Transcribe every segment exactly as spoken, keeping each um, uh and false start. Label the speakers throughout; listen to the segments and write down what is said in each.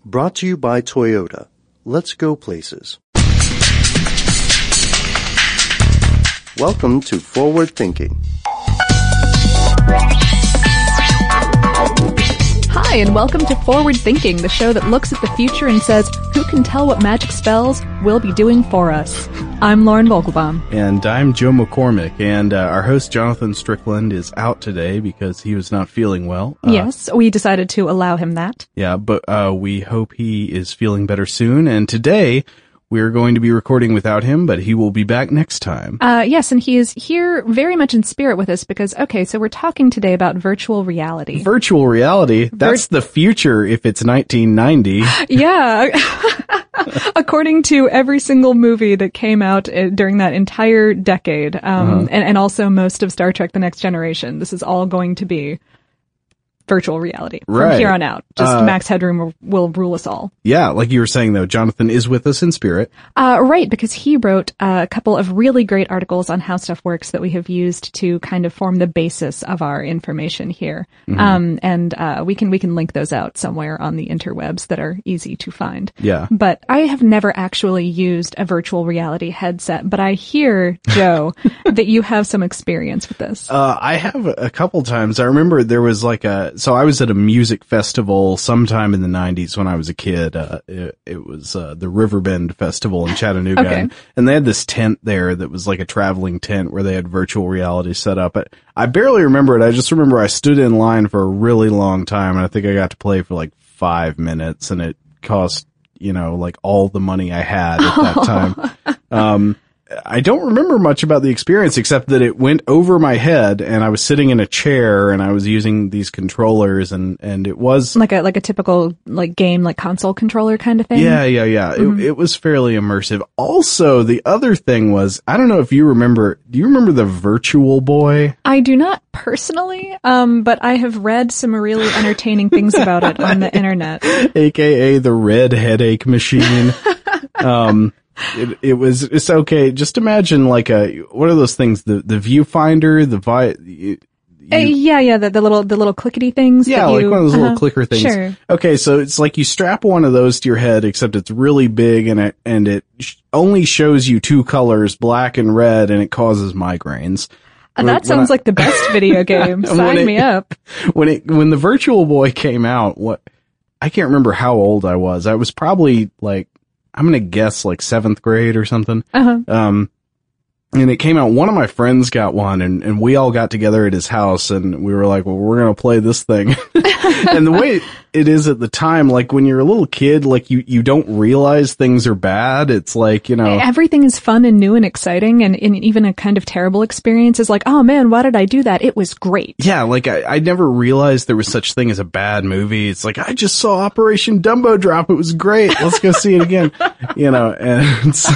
Speaker 1: Brought to you by Toyota. Let's go places. Welcome to Forward Thinking.
Speaker 2: Hi, and welcome to Forward Thinking, the show that looks at the future and says, who can tell what magic spells will be doing for us? I'm Lauren Vogelbaum.
Speaker 3: And I'm Joe McCormick, and uh, our host Jonathan Strickland is out today because he was not feeling well. Uh,
Speaker 2: yes, we decided to allow him that.
Speaker 3: Yeah, but uh, we hope he is feeling better soon, and today we're going to be recording without him, but he will be back next time.
Speaker 2: Uh, yes, and he is here very much in spirit with us because, okay, so we're talking today about virtual reality.
Speaker 3: Virtual reality? That's Vir- the future if it's nineteen ninety.
Speaker 2: Yeah. According to every single movie that came out during that entire decade, um, uh-huh. and, and also most of Star Trek The Next Generation, this is all going to be virtual reality from
Speaker 3: right.
Speaker 2: here on out. Just
Speaker 3: uh,
Speaker 2: Max Headroom will, will rule us all.
Speaker 3: Yeah, like you were saying, though, Jonathan is with us in spirit.
Speaker 2: Uh, right, because he wrote uh, a couple of really great articles on how stuff works that we have used to kind of form the basis of our information here. Mm-hmm. Um, and uh, we can we can link those out somewhere on the interwebs that are easy to find.
Speaker 3: Yeah.
Speaker 2: But I have never actually used a virtual reality headset, but I hear, Joe, that you have some experience with this.
Speaker 3: Uh, I have a couple times. I remember there was like a, so I was at a music festival sometime in the nineties when I was a kid. Uh, it, it was, uh, the Riverbend Festival in Chattanooga.
Speaker 2: Okay.
Speaker 3: and, and they had this tent there that was like a traveling tent where they had virtual reality set up. But I barely remember it. I just remember I stood in line for a really long time, and I think I got to play for like five minutes, and it cost, you know, like all the money I had at that time. Um, I don't remember much about the experience except that it went over my head and I was sitting in a chair and I was using these controllers and, and it was
Speaker 2: like a, like a typical like game, like console controller kind of thing.
Speaker 3: Yeah, yeah, yeah. Mm-hmm. It, it was fairly immersive. Also, the other thing was, I don't know if you remember, do you remember the Virtual Boy?
Speaker 2: I do not personally, um, but I have read some really entertaining things about it on the internet.
Speaker 3: A K A the Red Headache Machine. um, It, it was, it's okay. Just imagine like a, what are those things? The, the viewfinder, the vi, you,
Speaker 2: uh, yeah, yeah, the, the little, the little clickety things.
Speaker 3: Yeah,
Speaker 2: that
Speaker 3: like
Speaker 2: you,
Speaker 3: one of those
Speaker 2: uh-huh.
Speaker 3: little clicker things.
Speaker 2: Sure.
Speaker 3: Okay, so it's like you strap one of those to your head, except it's really big and it, and it sh- only shows you two colors, black and red, and it causes migraines.
Speaker 2: Uh, that when sounds I, like the best video game. Sign it, me up.
Speaker 3: When it, when the Virtual Boy came out, what, I can't remember how old I was. I was probably like, I'm going to guess like seventh grade or something.
Speaker 2: Uh-huh.
Speaker 3: Um, and it came out, one of my friends got one and, and we all got together at his house and we were like, well, we're going to play this thing. And the way it is at the time, like when you're a little kid, like you, you don't realize things are bad. It's like, you know,
Speaker 2: everything is fun and new and exciting. And, and even a kind of terrible experience is like, oh man, why did I do that? It was great.
Speaker 3: Yeah. Like I, I never realized there was such thing as a bad movie. It's like, I just saw Operation Dumbo Drop. It was great. Let's go see it again. You know, and so,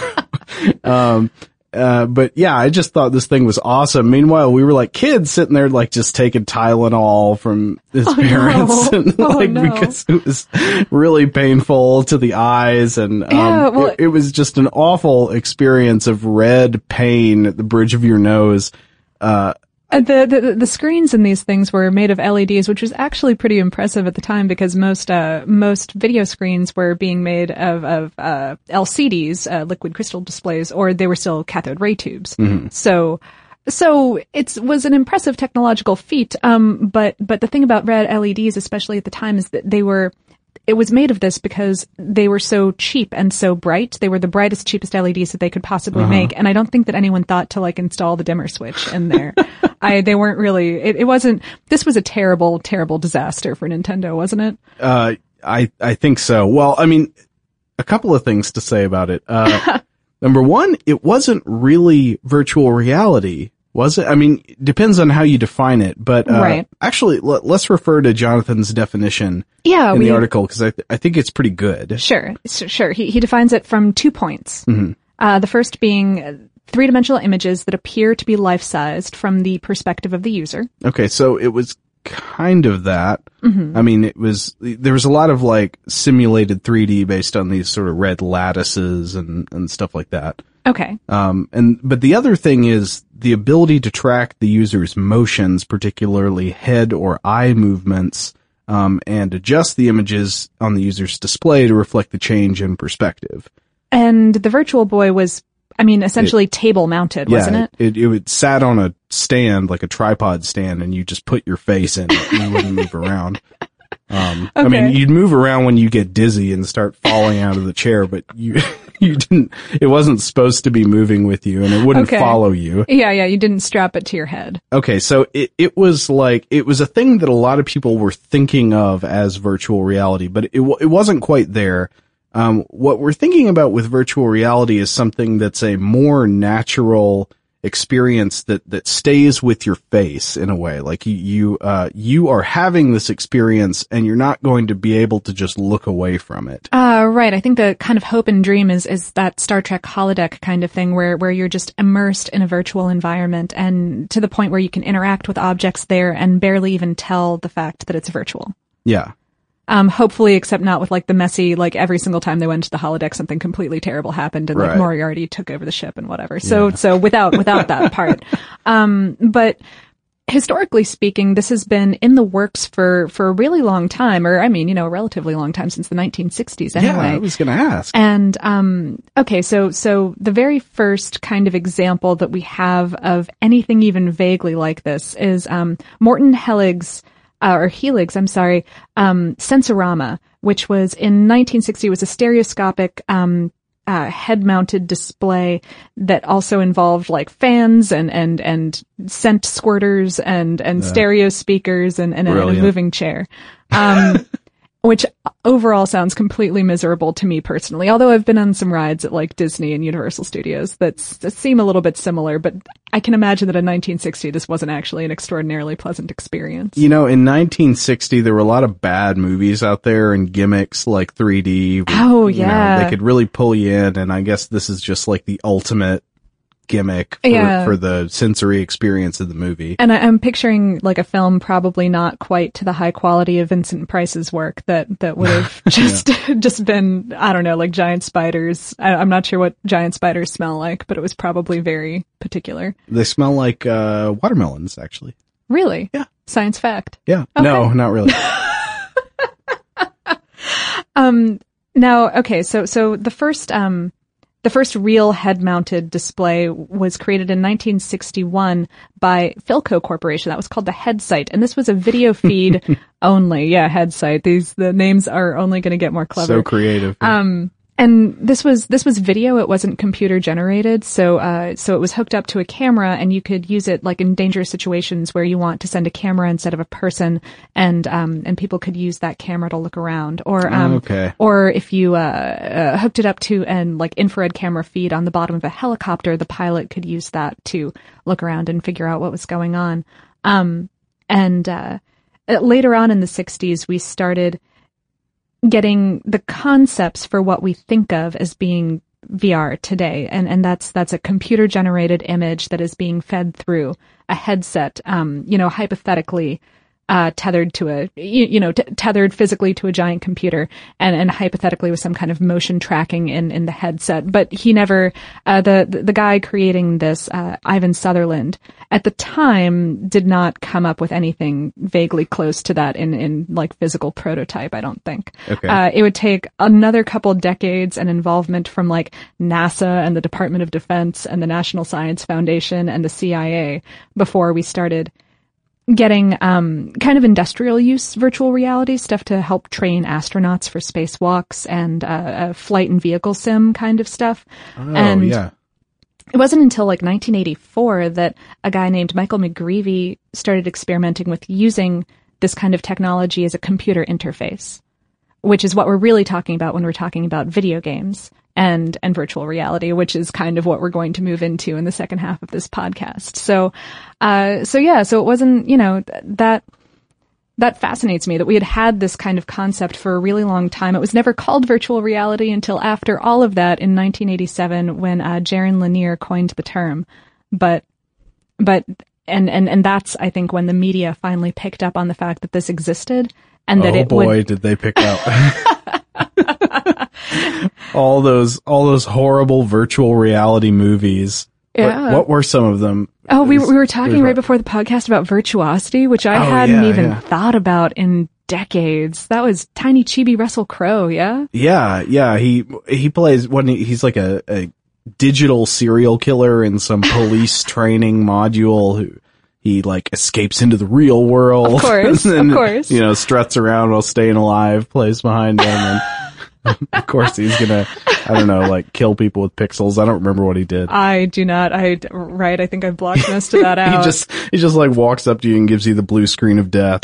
Speaker 3: um, Uh, but yeah, I just thought this thing was awesome. Meanwhile, we were like kids sitting there, like just taking Tylenol from his
Speaker 2: oh,
Speaker 3: parents,
Speaker 2: no.
Speaker 3: and like
Speaker 2: oh, no.
Speaker 3: because it was really painful to the eyes, and um,
Speaker 2: yeah, well,
Speaker 3: it, it was just an awful experience of red pain at the bridge of your nose. Uh,
Speaker 2: Uh, the, the the screens in these things were made of L E Ds, which was actually pretty impressive at the time because most uh most video screens were being made of of uh L C Ds, uh, liquid crystal displays, or they were still cathode ray tubes.
Speaker 3: Mm-hmm.
Speaker 2: So so it was an impressive technological feat. Um, but but the thing about red L E Ds, especially at the time, is that they were. It was made of this because they were so cheap and so bright. They were the brightest, cheapest L E Ds that they could possibly uh-huh. make. And I don't think that anyone thought to like install the dimmer switch in there. I, they weren't really, it, it wasn't, this was a terrible, terrible disaster for Nintendo, wasn't it?
Speaker 3: Uh, I, I think so. Well, I mean, a couple of things to say about it. Uh, number one, it wasn't really virtual reality. Was it? I mean, it depends on how you define it, but, uh,
Speaker 2: right.
Speaker 3: actually, l- let's refer to Jonathan's definition
Speaker 2: yeah,
Speaker 3: in
Speaker 2: we,
Speaker 3: the article, because I, th- I think it's pretty good.
Speaker 2: Sure, sure. He, he defines it from two points.
Speaker 3: Mm-hmm.
Speaker 2: Uh, the first being three-dimensional images that appear to be life-sized from the perspective of the user.
Speaker 3: Okay, so it was kind of that.
Speaker 2: Mm-hmm.
Speaker 3: I mean, it was, there was a lot of like simulated three D based on these sort of red lattices and, and stuff like that.
Speaker 2: Okay.
Speaker 3: Um, and, but the other thing is the ability to track the user's motions, particularly head or eye movements, um, and adjust the images on the user's display to reflect the change in perspective.
Speaker 2: And the Virtual Boy was, I mean, essentially it, table mounted, wasn't
Speaker 3: yeah,
Speaker 2: it?
Speaker 3: it? It it sat on a stand, like a tripod stand, and you just put your face in it and you wouldn't move around. Um, okay. I mean, you'd move around when you get dizzy and start falling out of the chair, but you, you didn't, it wasn't supposed to be moving with you and it wouldn't okay. follow you.
Speaker 2: Yeah, yeah, you didn't strap it to your head.
Speaker 3: Okay, so it, it was like, it was a thing that a lot of people were thinking of as virtual reality, but it, it wasn't quite there. Um, what we're thinking about with virtual reality is something that's a more natural experience that, that stays with your face in a way. Like you, you, uh, you are having this experience and you're not going to be able to just look away from it.
Speaker 2: Uh, right. I think the kind of hope and dream is, is that Star Trek holodeck kind of thing where, where you're just immersed in a virtual environment and to the point where you can interact with objects there and barely even tell the fact that it's virtual.
Speaker 3: Yeah.
Speaker 2: Um, hopefully, except not with like the messy, like every single time they went to the holodeck, something completely terrible happened and like
Speaker 3: right.
Speaker 2: Moriarty took over the ship and whatever. So, yeah. so without, without that part. Um, but historically speaking, this has been in the works for, for a really long time, or I mean, you know, a relatively long time since the nineteen sixties anyway.
Speaker 3: Yeah, I was gonna ask.
Speaker 2: And, um, okay, so, so the very first kind of example that we have of anything even vaguely like this is, um, Morton Hellig's Uh, or Helig's, I'm sorry, um, Sensorama, which was in nineteen sixty, was a stereoscopic, um, uh, head-mounted display that also involved like fans and, and, and scent squirters and, and uh, stereo speakers and, and, and a moving chair. Um, which overall sounds completely miserable to me personally, although I've been on some rides at like Disney and Universal Studios that seem a little bit similar, but I can imagine that in nineteen sixty this wasn't actually an extraordinarily pleasant experience.
Speaker 3: You know, in nineteen sixty there were a lot of bad movies out there and gimmicks like three D. Where,
Speaker 2: oh, yeah.
Speaker 3: You know, they could really pull you in, and I guess this is just like the ultimate gimmick for,
Speaker 2: yeah.
Speaker 3: for the sensory experience of the movie.
Speaker 2: And I, I'm picturing like a film probably not quite to the high quality of Vincent Price's work that, that would have just, yeah. just been, I don't know, like giant spiders. I, I'm not sure what giant spiders smell like, but it was probably very particular.
Speaker 3: They smell like, uh, watermelons, actually.
Speaker 2: Really?
Speaker 3: Yeah.
Speaker 2: Science fact.
Speaker 3: Yeah.
Speaker 2: Okay.
Speaker 3: No, not really.
Speaker 2: um, now, okay, so, so the first, um, The first real head-mounted display was created in nineteen sixty-one by Philco Corporation. That was called the HeadSight, and this was a video feed only. Yeah, HeadSight. These the names are only going to get more clever.
Speaker 3: So creative.
Speaker 2: Um, and this was this was video. It wasn't computer generated, so uh, so it was hooked up to a camera, and you could use it like in dangerous situations where you want to send a camera instead of a person, and um, and people could use that camera to look around, or um,
Speaker 3: okay.
Speaker 2: or if you uh, uh, hooked it up to an like infrared camera feed on the bottom of a helicopter, the pilot could use that to look around and figure out what was going on. Um, and uh, later on in the sixties, we started getting the concepts for what we think of as being V R today. And, and that's, that's a computer generated image that is being fed through a headset, um, you know, hypothetically, uh, tethered to a, you, you know, t- tethered physically to a giant computer and, and hypothetically with some kind of motion tracking in, in the headset. But he never, uh, the, the guy creating this, uh, Ivan Sutherland at the time did not come up with anything vaguely close to that in, in like physical prototype, I don't think.
Speaker 3: Okay.
Speaker 2: Uh, it would take another couple decades and involvement from like NASA and the Department of Defense and the National Science Foundation and the C I A before we started getting um kind of industrial use virtual reality stuff to help train astronauts for spacewalks and uh, uh flight and vehicle sim kind of stuff.
Speaker 3: Oh,
Speaker 2: and
Speaker 3: yeah.
Speaker 2: It wasn't until like nineteen eighty-four that a guy named Michael McGreevy started experimenting with using this kind of technology as a computer interface, which is what we're really talking about when we're talking about video games and, and virtual reality, which is kind of what we're going to move into in the second half of this podcast. So, uh, so yeah, so it wasn't, you know, th- that, that fascinates me that we had had this kind of concept for a really long time. It was never called virtual reality until after all of that in nineteen eighty-seven when, uh, Jaron Lanier coined the term. But, but, and, and, and that's, I think, when the media finally picked up on the fact that this existed and that
Speaker 3: oh
Speaker 2: it
Speaker 3: boy,
Speaker 2: would...
Speaker 3: did they pick up. all those, all those horrible virtual reality movies.
Speaker 2: Yeah.
Speaker 3: What, what were some of them?
Speaker 2: Oh, we, we were talking right before the podcast about Virtuosity, which I
Speaker 3: oh,
Speaker 2: hadn't
Speaker 3: yeah,
Speaker 2: even
Speaker 3: yeah.
Speaker 2: thought about in decades. That was tiny chibi Russell Crowe, yeah?
Speaker 3: Yeah, yeah. He he plays what he's like a, a digital serial killer in some police training module who he like escapes into the real world.
Speaker 2: Of course,
Speaker 3: and,
Speaker 2: of course.
Speaker 3: You know, struts around while staying alive, plays behind him, and of course he's gonna, I don't know, like kill people with pixels. I don't remember what he did.
Speaker 2: I do not. I right. I think I blocked most of that out.
Speaker 3: he just he just like walks up to you and gives you the blue screen of death.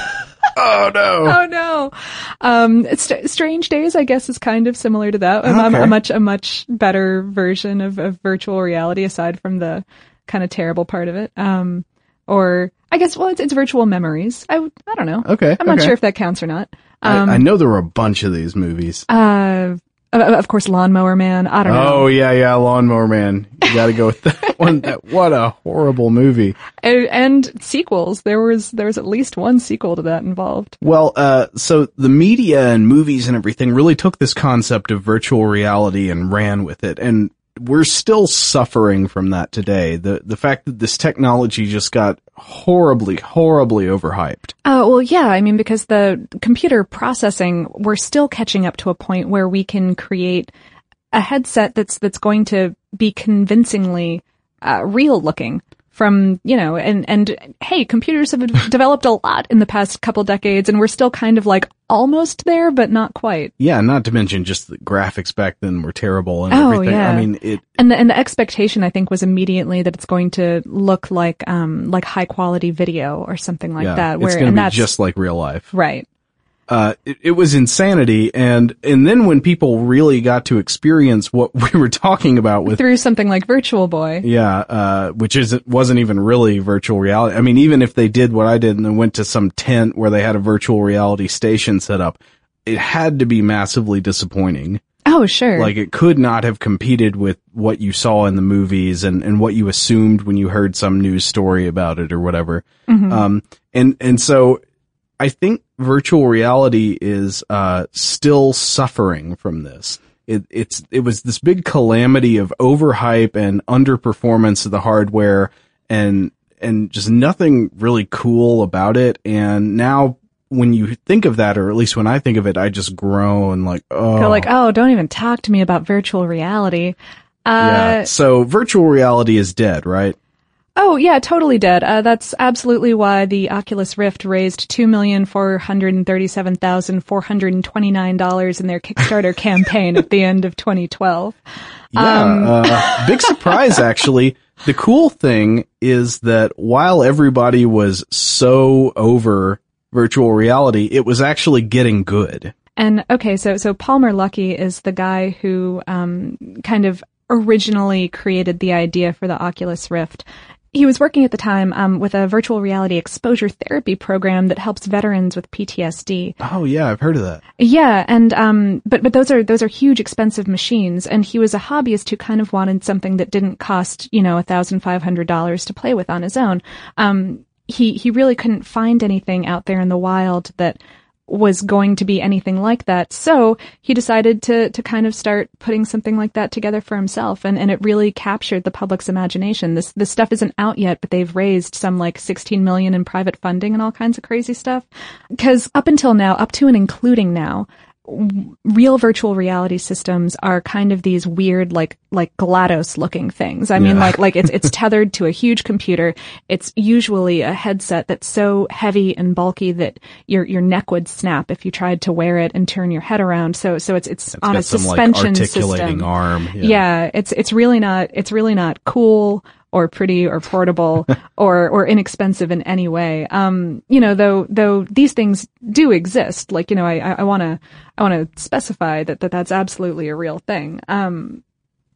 Speaker 3: Oh no!
Speaker 2: Oh no! Um, it's Strange Days, I guess, is kind of similar to that. Um,
Speaker 3: Okay.
Speaker 2: A much a much better version of, of virtual reality, aside from the kind of terrible part of it. Um, or I guess, well, it's, it's virtual memories. I would- I don't know.
Speaker 3: Okay,
Speaker 2: I'm not
Speaker 3: okay.
Speaker 2: sure if that counts or not. Um,
Speaker 3: I, I know there were a bunch of these movies.
Speaker 2: uh, of of course, Lawnmower Man. I don't know.
Speaker 3: Oh yeah, yeah, Lawnmower Man. You got to go with that one. That, what a horrible movie.
Speaker 2: And, and sequels. There was there was at least one sequel to that involved.
Speaker 3: Well, uh, so the media and movies and everything really took this concept of virtual reality and ran with it, and we're still suffering from that today. The the fact that this technology just got horribly, horribly overhyped.
Speaker 2: Oh, well, yeah. I mean, because the computer processing, we're still catching up to a point where we can create a headset that's that's going to be convincingly uh, real looking. From, you know, and, and hey, computers have developed a lot in the past couple decades, and we're still kind of like almost there, but not quite.
Speaker 3: Yeah, not to mention just the graphics back then were terrible and
Speaker 2: Oh,
Speaker 3: everything.
Speaker 2: yeah.
Speaker 3: I mean, it,
Speaker 2: And the, and the expectation, I think, was immediately that it's going to look like, um, like high quality video or something like
Speaker 3: yeah,
Speaker 2: that.
Speaker 3: it's
Speaker 2: Where,
Speaker 3: going to
Speaker 2: and
Speaker 3: be
Speaker 2: that's
Speaker 3: just like real life.
Speaker 2: right.
Speaker 3: Uh, it, it was insanity. And, and then when people really got to experience what we were talking about with,
Speaker 2: Through something like Virtual Boy.
Speaker 3: yeah, uh, which is, wasn't even really virtual reality. I mean, even if they did what I did and then went to some tent where they had a virtual reality station set up, it had to be massively disappointing.
Speaker 2: Oh, sure.
Speaker 3: Like it could not have competed with what you saw in the movies and, and what you assumed when you heard some news story about it or whatever.
Speaker 2: Mm-hmm.
Speaker 3: Um, and, and so I think virtual reality is, uh, still suffering from this. It, it's, it was this big calamity of overhype and underperformance of the hardware and, and just nothing really cool about it. And now when you think of that, or at least when I think of it, I just groan like, oh.
Speaker 2: Go like, oh, don't even talk to me about virtual reality. Uh,
Speaker 3: Yeah. So virtual reality is dead, right?
Speaker 2: Oh, yeah, totally dead. Uh, that's absolutely why the Oculus Rift raised two million four hundred thirty-seven thousand four hundred twenty-nine dollars in their Kickstarter campaign at the end of twenty twelve.
Speaker 3: Yeah.
Speaker 2: Um,
Speaker 3: uh, big surprise, actually. The cool thing is that while everybody was so over virtual reality, it was actually getting good.
Speaker 2: And okay, so so Palmer Luckey is the guy who um, kind of originally created the idea for the Oculus Rift. He was working at the time um, with a virtual reality exposure therapy program that helps veterans with P T S D.
Speaker 3: Oh yeah, I've heard of that.
Speaker 2: Yeah, and um, but but those are those are huge, expensive machines, and he was a hobbyist who kind of wanted something that didn't cost you know a thousand five hundred dollars to play with on his own. Um, he he really couldn't find anything out there in the wild that was going to be anything like that. So he decided to to kind of start putting something like that together for himself, and, and it really captured the public's imagination. This this stuff isn't out yet, but they've raised some like sixteen million in private funding and all kinds of crazy stuff. Because up until now, up to and including now, w- real virtual reality systems are kind of these weird like like GLaDOS looking things. I mean,
Speaker 3: Yeah.
Speaker 2: like like it's it's tethered to a huge computer. It's usually a headset that's so heavy and bulky that your your neck would snap if you tried to wear it and turn your head around. So so it's it's,
Speaker 3: It's
Speaker 2: on
Speaker 3: got
Speaker 2: a
Speaker 3: some like
Speaker 2: suspension
Speaker 3: articulating
Speaker 2: system.
Speaker 3: arm.
Speaker 2: Yeah. it's it's really not it's really not cool or pretty or portable or or inexpensive in any way. Um, you know, though though these things do exist. Like, you know, I I want to I want to specify that, that that's absolutely a real thing. Um,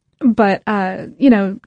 Speaker 2: but uh, you know,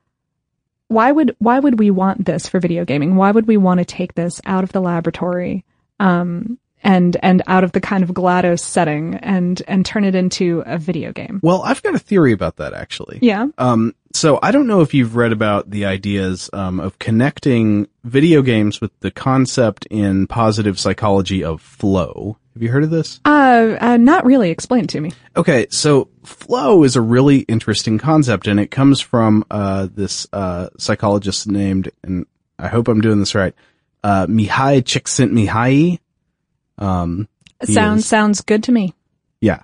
Speaker 2: why would why would we want this for video gaming? Why would we want to take this out of the laboratory? Um, and and out of the kind of GLaDOS setting and and turn it into a video game.
Speaker 3: Well, I've got a theory about that actually.
Speaker 2: Yeah.
Speaker 3: Um, so I don't know if you've read about the ideas um, of connecting video games with the concept in positive psychology of flow. Have you heard of this?
Speaker 2: Uh, uh not really. Explain it to me.
Speaker 3: Okay, so flow is a really interesting concept, and it comes from uh, this uh, psychologist named, and I hope I'm doing this right, uh, Mihai Csikszentmihalyi. Um, he
Speaker 2: sounds
Speaker 3: is-
Speaker 2: sounds good to me.
Speaker 3: yeah.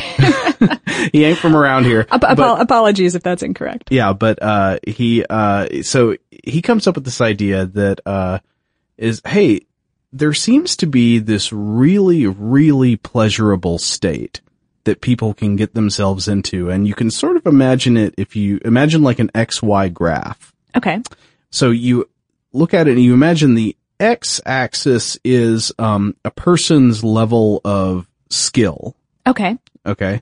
Speaker 3: He ain't from around here.
Speaker 2: Ap-
Speaker 3: but-
Speaker 2: apo- apologies if that's incorrect.
Speaker 3: Yeah, but uh he uh so he comes up with this idea that uh is hey, there seems to be this really really pleasurable state that people can get themselves into, and you can sort of imagine it if you imagine like an X Y graph.
Speaker 2: Okay.
Speaker 3: So you look at it and you imagine the X axis is um a person's level of skill.
Speaker 2: Okay.
Speaker 3: Okay.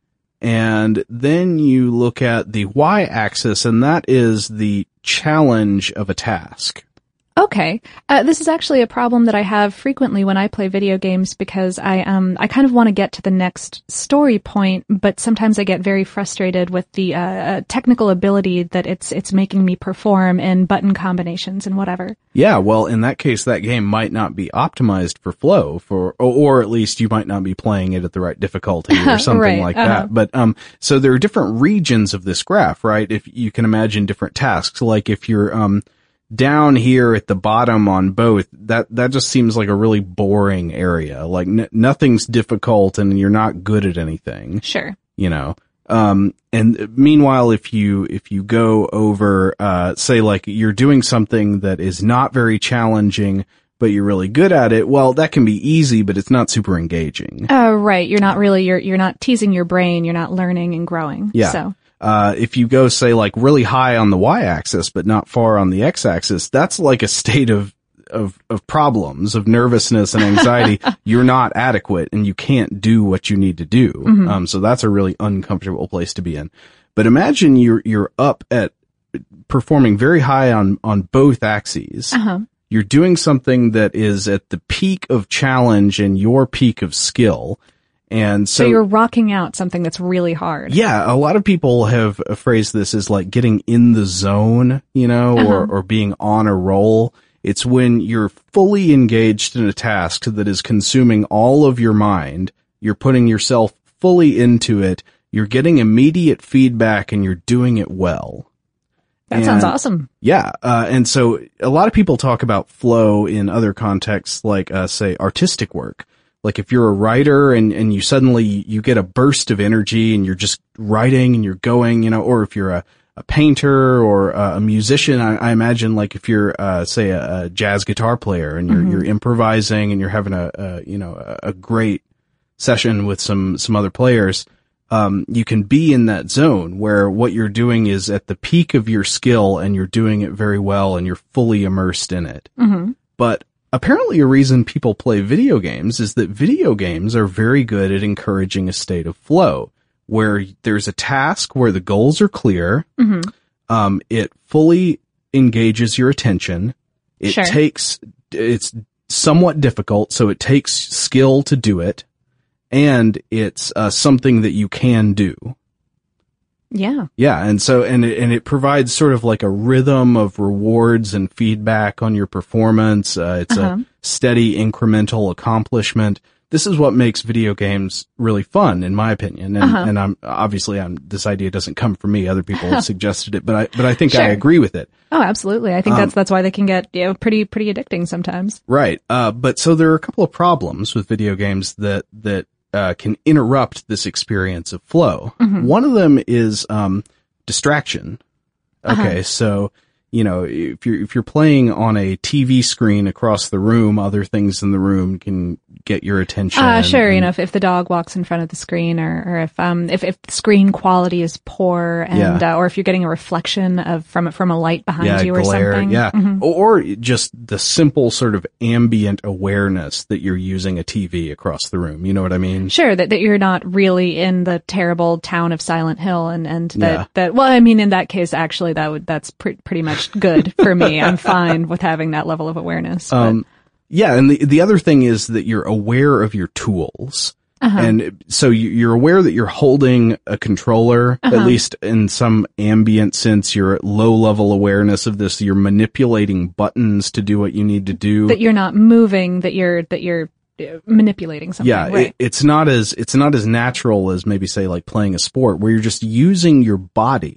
Speaker 3: And then you look at the y-axis, and that is the challenge of a task.
Speaker 2: Okay. Uh, this is actually a problem that I have frequently when I play video games because I um I kind of want to get to the next story point, but sometimes I get very frustrated with the uh, technical ability that it's it's making me perform in button combinations and whatever.
Speaker 3: Yeah, well, in that case, that game might not be optimized for flow, for or, or at least you might not be playing it at the right difficulty or something
Speaker 2: Right,
Speaker 3: like
Speaker 2: uh-huh.
Speaker 3: that. But um, so there are different regions of this graph, right? If you can imagine different tasks, like if you're um. down here at the bottom on both, that, that just seems like a really boring area. Like n- nothing's difficult and you're not good at anything,
Speaker 2: Sure.
Speaker 3: you know? Um, and meanwhile, if you, if you go over, uh, say like you're doing something that is not very challenging, but you're really good at it, well, that can be easy, but it's not super engaging.
Speaker 2: Uh, right. You're not really, you're, you're not teasing your brain. You're not learning and growing.
Speaker 3: Yeah.
Speaker 2: So.
Speaker 3: Uh, if you go, say, like really high on the y-axis, but not far on the x-axis, that's like a state of, of, of problems, of nervousness and anxiety. You're not adequate and you can't do what you need to do.
Speaker 2: Mm-hmm.
Speaker 3: Um, so that's a really uncomfortable place to be in. But imagine you're, you're up at performing very high on, on both axes.
Speaker 2: Uh-huh.
Speaker 3: You're doing something that is at the peak of challenge and your peak of skill. And so,
Speaker 2: So you're rocking out something that's really hard.
Speaker 3: yeah, a lot of people have phrased this as like getting in the zone, you know,
Speaker 2: Uh-huh.
Speaker 3: or, or being on a roll. It's when you're fully engaged in a task that is consuming all of your mind. You're putting yourself fully into it. You're getting immediate feedback and you're doing it well.
Speaker 2: That
Speaker 3: And-
Speaker 2: sounds awesome.
Speaker 3: Yeah. Uh, and so a lot of people talk about flow in other contexts, like, uh, say, artistic work. Like if you're a writer and, and you suddenly, you get a burst of energy and you're just writing and you're going, you know, or if you're a, a painter or a, a musician, I, I imagine like if you're, uh, say a, a jazz guitar player and you're,
Speaker 2: Mm-hmm.
Speaker 3: you're improvising and you're having a, a you know, a, a great session with some, some other players, um, you can be in that zone where what you're doing is at the peak of your skill and you're doing it very well and you're fully immersed in it.
Speaker 2: Mm-hmm.
Speaker 3: But apparently a reason people play video games is that video games are very good at encouraging a state of flow where there's a task where the goals are clear.
Speaker 2: Mm-hmm.
Speaker 3: Um, it fully engages your attention. It
Speaker 2: Sure.
Speaker 3: takes, it's somewhat difficult, so it takes skill to do it. And it's uh, something that you can do.
Speaker 2: Yeah.
Speaker 3: Yeah, and so and it, and it provides sort of like a rhythm of rewards and feedback on your performance. Uh, it's
Speaker 2: Uh-huh.
Speaker 3: a steady incremental accomplishment. This is what makes video games really fun, in my opinion. And,
Speaker 2: Uh-huh.
Speaker 3: and I'm obviously I'm this idea doesn't come from me. Other people have suggested it, but I but I think I
Speaker 2: Sure.
Speaker 3: agree with it.
Speaker 2: Oh, absolutely. I think
Speaker 3: Um,
Speaker 2: that's that's why they can get, you know, pretty pretty addicting sometimes.
Speaker 3: Right. Uh, but so there are a couple of problems with video games that, that, uh, can interrupt this experience of flow.
Speaker 2: Mm-hmm.
Speaker 3: One of them is, um, distraction. Okay.
Speaker 2: Uh-huh.
Speaker 3: So, you know, if you're, if you're playing on a T V screen across the room, other things in the room can get your attention.
Speaker 2: Uh, sure.
Speaker 3: and-
Speaker 2: You know, if, if the dog walks in front of the screen, or, or if um if, if the screen quality is poor, and
Speaker 3: Yeah.
Speaker 2: uh, or if you're getting a reflection of from from a light behind
Speaker 3: yeah,
Speaker 2: you or
Speaker 3: glare,
Speaker 2: something.
Speaker 3: yeah.
Speaker 2: Mhm.
Speaker 3: Or, or just the simple sort of ambient awareness that you're using a T V across the room. You know what I mean?
Speaker 2: Sure, that, that you're not really in the terrible town of Silent Hill, and, and that,
Speaker 3: Yeah.
Speaker 2: that, well, I mean, in that case, actually, that would, that's pre- pretty much good for me. I'm fine with having that level of awareness. but-
Speaker 3: Um, yeah, and the the other thing is that you're aware of your tools,
Speaker 2: Uh-huh.
Speaker 3: and so you, you're aware that you're holding a controller.
Speaker 2: Uh-huh.
Speaker 3: At least in some ambient sense, you're at low level awareness of this. You're manipulating buttons to do what you need to do.
Speaker 2: that you're not moving, that you're, that you're uh, manipulating something.
Speaker 3: yeah,
Speaker 2: right.
Speaker 3: it, it's not as it's not as natural as maybe say like playing a sport where you're just using your body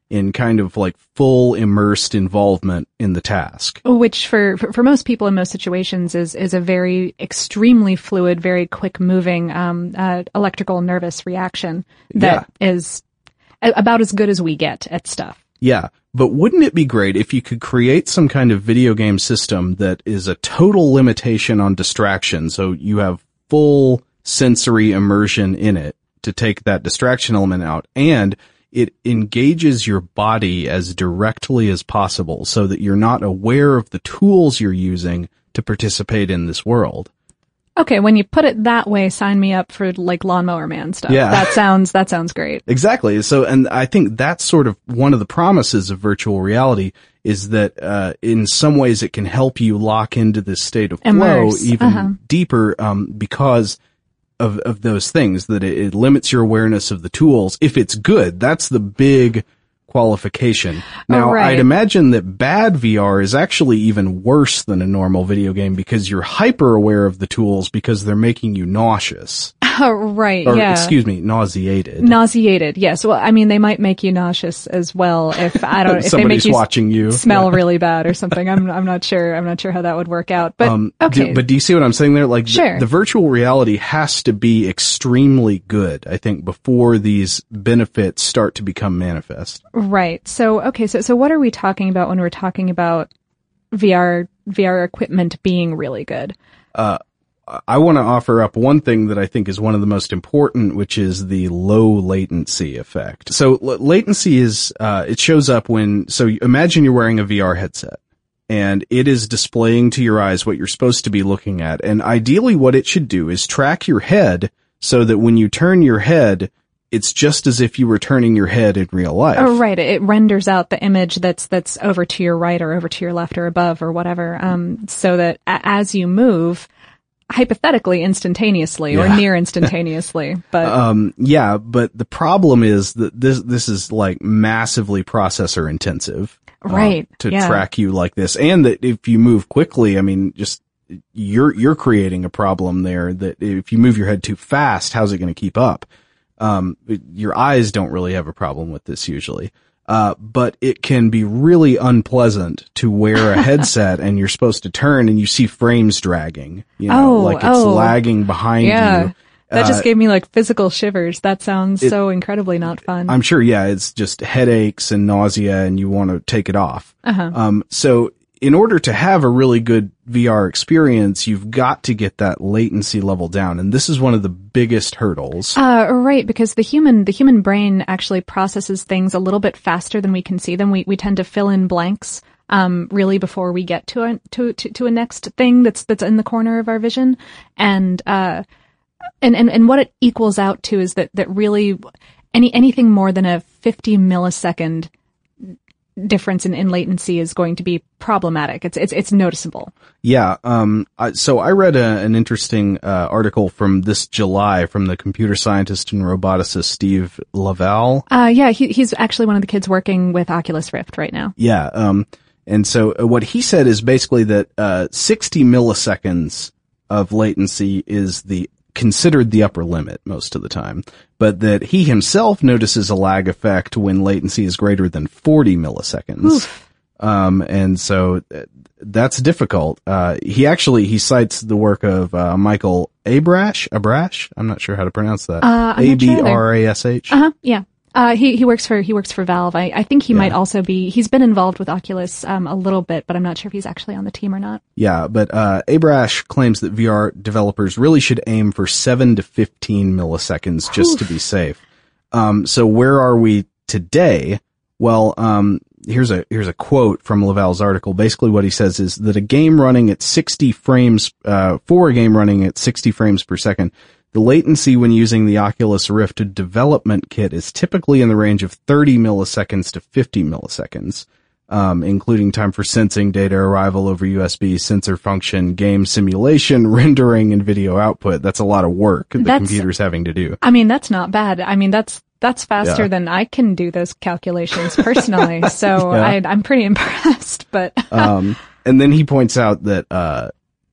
Speaker 3: in kind of like full immersed involvement in the task.
Speaker 2: Which for, for, for most people in most situations is, is a very extremely fluid, very quick moving, um, uh, electrical nervous reaction that yeah. is a- about as good as we get at stuff.
Speaker 3: Yeah. But wouldn't it be great if you could create some kind of video game system that is a total limitation on distraction? So you have full sensory immersion in it to take that distraction element out, and it engages your body as directly as possible so that you're not aware of the tools you're using to participate in this world.
Speaker 2: Okay, when you put it that way, sign me up for like Lawnmower Man stuff.
Speaker 3: Yeah.
Speaker 2: That sounds, that sounds great.
Speaker 3: Exactly. So, and I think that's sort of one of the promises of virtual reality is that, uh, in some ways it can help you lock into this state of
Speaker 2: Immerse.
Speaker 3: flow even
Speaker 2: uh-huh.
Speaker 3: deeper, um, because of, of those things, that it, it limits your awareness of the tools. If it's good, that's the big qualification. Now,
Speaker 2: oh, right.
Speaker 3: I'd imagine that bad V R is actually even worse than a normal video game because you're hyper aware of the tools because they're making you nauseous.
Speaker 2: Oh, right,
Speaker 3: or,
Speaker 2: yeah.
Speaker 3: excuse me, nauseated.
Speaker 2: Nauseated, yes. Well, I mean, they might make you nauseous as well if, I don't, if they make you
Speaker 3: watching you
Speaker 2: smell
Speaker 3: yeah.
Speaker 2: really bad or something. I'm, I'm not sure. I'm not sure how that would work out, but
Speaker 3: um,
Speaker 2: okay.
Speaker 3: Do, but do you see what I'm saying there? Like,
Speaker 2: sure.
Speaker 3: the, the virtual reality has to be extremely good, I think, before these benefits start to become manifest.
Speaker 2: Right. So, okay. So, so what are we talking about when we're talking about V R, V R equipment being really good?
Speaker 3: Uh, I want to offer up one thing that I think is one of the most important, which is the low latency effect. So l- latency is, uh, it shows up when, so imagine you're wearing a V R headset and it is displaying to your eyes what you're supposed to be looking at. And ideally what it should do is track your head so that when you turn your head, it's just as if you were turning your head in real life.
Speaker 2: Oh, right. It renders out the image that's, that's over to your right or over to your left or above or whatever. Um, so that a- as you move, hypothetically instantaneously yeah. or near instantaneously, but
Speaker 3: um yeah but the problem is that this this is like massively processor intensive,
Speaker 2: right
Speaker 3: uh, to
Speaker 2: yeah.
Speaker 3: track you like this, and that if you move quickly, I mean, just you're you're creating a problem there, that if you move your head too fast, how's it going to keep up? Um your eyes don't really have a problem with this usually. Uh, but it can be really unpleasant to wear a headset and you're supposed to turn and you see frames dragging, you know,
Speaker 2: oh,
Speaker 3: like it's
Speaker 2: oh.
Speaker 3: lagging behind
Speaker 2: yeah.
Speaker 3: you.
Speaker 2: That
Speaker 3: uh,
Speaker 2: just gave me like physical shivers. That sounds
Speaker 3: it,
Speaker 2: so incredibly not fun.
Speaker 3: I'm sure, yeah, it's just headaches and nausea and you want to take it off.
Speaker 2: Uh-huh.
Speaker 3: Um, so in order to have a really good V R experience, you've got to get that latency level down. And this is one of the biggest hurdles.
Speaker 2: Uh, right. Because the human, the human brain actually processes things a little bit faster than we can see them. We, we tend to fill in blanks, um, really before we get to a, to, to, to a next thing that's, that's in the corner of our vision. And, uh, and, and, and what it equals out to is that, that really any, anything more than a fifty millisecond difference in, in latency is going to be problematic. It's, it's, it's noticeable.
Speaker 3: Yeah. Um, I, so I read a, an interesting, uh, article from this July from the computer scientist and roboticist Steve Lavelle.
Speaker 2: Uh, yeah, he, he's actually one of the kids working with Oculus Rift right now.
Speaker 3: Yeah. Um, and so what he said is basically that, uh, sixty milliseconds of latency is the, considered the upper limit most of the time, but that he himself notices a lag effect when latency is greater than forty milliseconds.
Speaker 2: Oof.
Speaker 3: Um, and so that's difficult. Uh, he actually, he cites the work of, uh, Michael Abrash, Abrash? I'm not sure how to pronounce that.
Speaker 2: Uh,
Speaker 3: A B R A S H?
Speaker 2: Uh-huh, yeah. Uh, he, he works for, he works for Valve. I, I think he
Speaker 3: Yeah.
Speaker 2: might also be, he's been involved with Oculus, um, a little bit, but I'm not sure if he's actually on the team or not.
Speaker 3: Yeah, but, uh, Abrash claims that V R developers really should aim for seven to fifteen milliseconds just
Speaker 2: Oof.
Speaker 3: to be safe. Um, so where are we today? Well, um, here's a, here's a quote from Lavelle's article. Basically what he says is that a game running at sixty frames, uh, for a game running at sixty frames per second, the latency when using the Oculus Rift development kit is typically in the range of thirty milliseconds to fifty milliseconds, um, including time for sensing, data arrival over U S B, sensor function, game simulation, rendering, and video output. That's a lot of work the
Speaker 2: That's,
Speaker 3: computer's having to do.
Speaker 2: I mean, that's not bad. I mean, that's, that's faster
Speaker 3: Yeah.
Speaker 2: than I can do those calculations personally. So
Speaker 3: Yeah.
Speaker 2: I, I'm pretty impressed, but.
Speaker 3: um, and then he points out that, uh,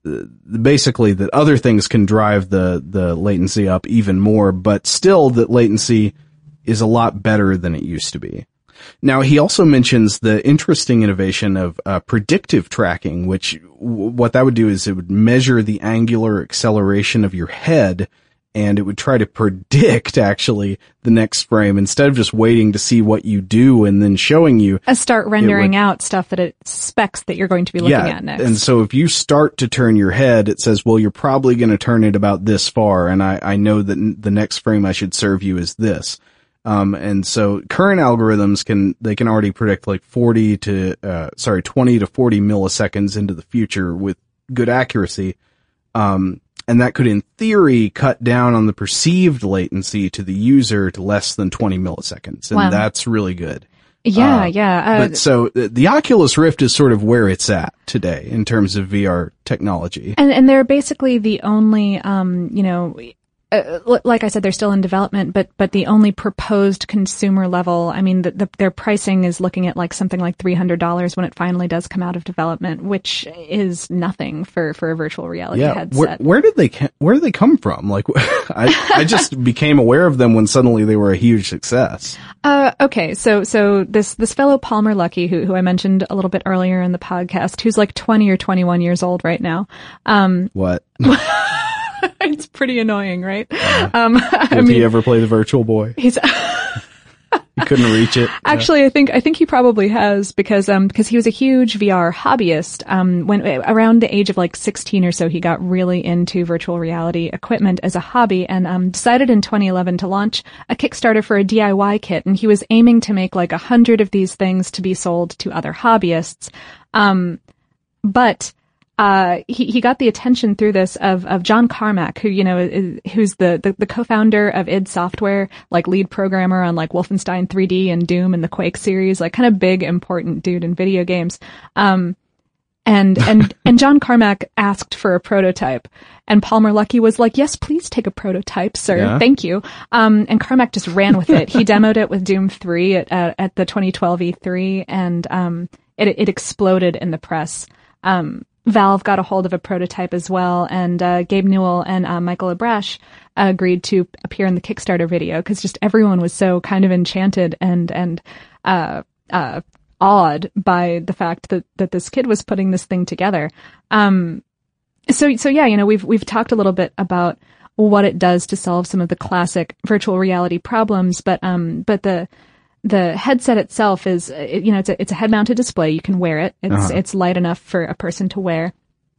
Speaker 3: basically that other things can drive the, the latency up even more, but still that latency is a lot better than it used to be. Now, he also mentions the interesting innovation of uh, predictive tracking, which w- what that would do is it would measure the angular acceleration of your head, and it would try to predict, actually, the next frame instead of just waiting to see what you do and then showing you.
Speaker 2: Uh, start rendering
Speaker 3: would,
Speaker 2: out stuff that it suspects that you're going to be looking
Speaker 3: yeah,
Speaker 2: at next.
Speaker 3: And so if you start to turn your head, it says, well, you're probably going to turn it about this far, and I, I know that n- the next frame I should serve you is this. Um, and so current algorithms can, they can already predict like forty to, uh, sorry, twenty to forty milliseconds into the future with good accuracy. Um, and that could in theory cut down on the perceived latency to the user to less than twenty milliseconds. And
Speaker 2: wow.
Speaker 3: that's really good.
Speaker 2: Yeah,
Speaker 3: uh,
Speaker 2: yeah. Uh,
Speaker 3: but so the, the Oculus Rift is sort of where it's at today in terms of V R technology.
Speaker 2: And, and they're basically the only, um, you know, Uh, like I said, they're still in development, but but the only proposed consumer level, I mean, the, the, their pricing is looking at like something like three hundred dollars when it finally does come out of development, which is nothing for, for a virtual reality
Speaker 3: yeah,
Speaker 2: headset.
Speaker 3: Where, where did they where did they come from? Like, I I just became aware of them when suddenly they were a huge success.
Speaker 2: Uh, okay, so so this this fellow Palmer Luckey, who who I mentioned a little bit earlier in the podcast, who's like twenty or twenty-one years old right now. Um,
Speaker 3: what?
Speaker 2: It's pretty annoying, right?
Speaker 3: Yeah.
Speaker 2: Um, I
Speaker 3: Did
Speaker 2: mean,
Speaker 3: he ever play the Virtual Boy?
Speaker 2: He's
Speaker 3: he couldn't reach it.
Speaker 2: Actually, yeah. I think I think he probably has because um because he was a huge V R hobbyist. Um, when around the age of like sixteen or so, he got really into virtual reality equipment as a hobby, and um decided in twenty eleven to launch a Kickstarter for a D I Y kit, and he was aiming to make like a hundred of these things to be sold to other hobbyists. Um, but Uh, he, he got the attention through this of, of John Carmack, who, you know, is, who's the, the, the co-founder of id Software, like lead programmer on like Wolfenstein three D and Doom and the Quake series, like kind of big, important dude in video games. Um, and, and, and John Carmack asked for a prototype, and Palmer Luckey was like, yes, please take a prototype, sir.
Speaker 3: Yeah.
Speaker 2: Thank you. Um, and Carmack just ran with it. He demoed it with Doom three at, at, at the twenty twelve E three, and, um, it, it exploded in the press. Um, Valve got a hold of a prototype as well, and uh, Gabe Newell and uh, Michael Abrash uh, agreed to appear in the Kickstarter video because just everyone was so kind of enchanted and and uh, uh, awed by the fact that that this kid was putting this thing together. Um, so so yeah, you know, we've we've talked a little bit about what it does to solve some of the classic virtual reality problems, but um, but the The headset itself is, you know, it's a, it's a head-mounted display. You can wear it. It's,
Speaker 3: uh-huh.
Speaker 2: it's light enough for a person to wear.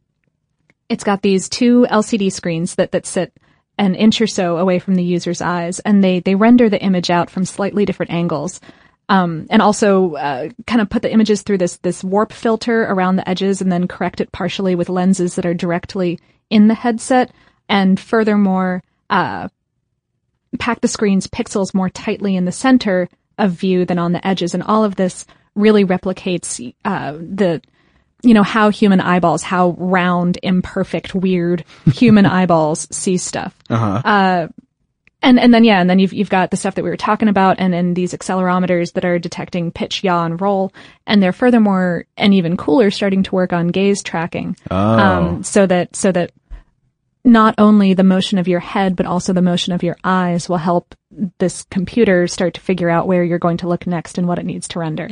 Speaker 2: It's got these two L C D screens that, that sit an inch or so away from the user's eyes, and they, they render the image out from slightly different angles. Um, and also, uh, kind of put the images through this, this warp filter around the edges and then correct it partially with lenses that are directly in the headset. And furthermore, uh, pack the screen's pixels more tightly in the center of view than on the edges, and all of this really replicates uh the you know how human eyeballs, how round, imperfect, weird human eyeballs see stuff.
Speaker 3: Uh-huh.
Speaker 2: Uh and and then yeah, and then you've you've got the stuff that we were talking about, and and these accelerometers that are detecting pitch, yaw, and roll, and they're furthermore and even cooler starting to work on gaze tracking.
Speaker 3: Oh.
Speaker 2: Um so that so that not only the motion of your head, but also the motion of your eyes will help this computer start to figure out where you're going to look next and what it needs to render.